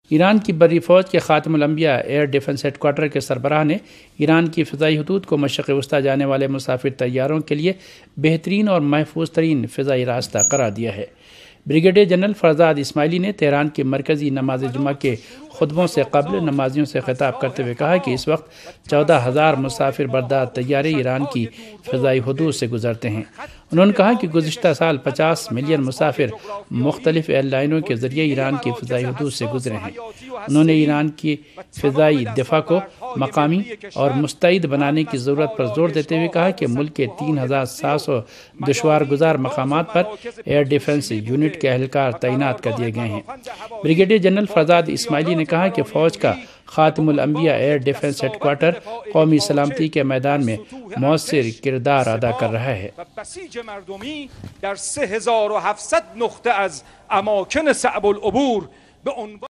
Iran की बर्री फ़ौज के ख़ातिमुल अंबिया एयर डिफेंस हेडक्वार्टर के सरबराह ने ईरान की फ़िज़ाई हदूद को मशरिक़ वस्ता जाने वाले मुसाफिर तैयारों के लिए बेहतरीन और महफूज तरीन फ़िज़ाई रास्ता करार दिया है। ब्रिगेडियर जनरल फरजाद इस्माइली ने तेहरान की मरकज़ी नमाज जुमा के खुतबों से कबल नमाजियों से खिताब करते हुए कहा कि इस वक्त 14,000 मुसाफिर बरदार तैयारे ईरान की फ़िज़ाई हदूद से गुजरते हैं। उन्होंने कहा कि गुज़िश्ता साल 50 मिलियन मुसाफिर मुख्तलिफ एयरलाइनों के ज़रिए ईरान की फ़िज़ाई हदूद से गुजरे हैं। उन्होंने ईरान की फ़िज़ाई दिफ़ा को मकामी और मुस्तैद बनाने की ज़रूरत पर जोर देते हुए कहा कि मुल्क के 3,700 दुश्वार गुजार मकामात पर एयर डिफेंस यूनिट के एहलकार तैनात कर दिए गए हैं। ब्रिगेडियर जनरल फरजाद इस्माइली ने कहा कि फ़ौज का ख़ातिमुल अंबिया एयर डिफेंस हेडक्वार्टर कौमी सलामती के मैदान में मौसर किरदार अदा कर रहा है।